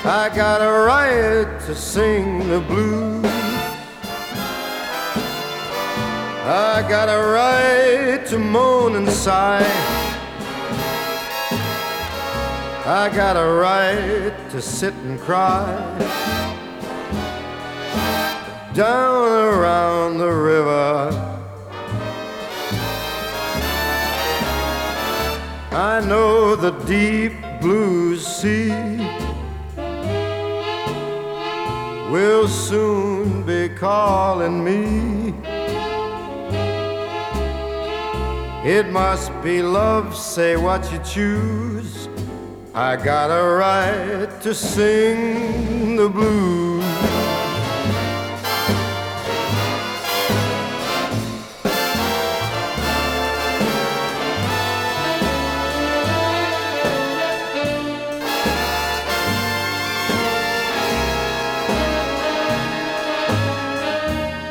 I got a right to sing the blues. I got a right to moan and sigh. I got a right to sit and cry. Down around the river, I know the deep blue sea will soon be calling me. It must be love, say what you choose. I got a right to sing the blues.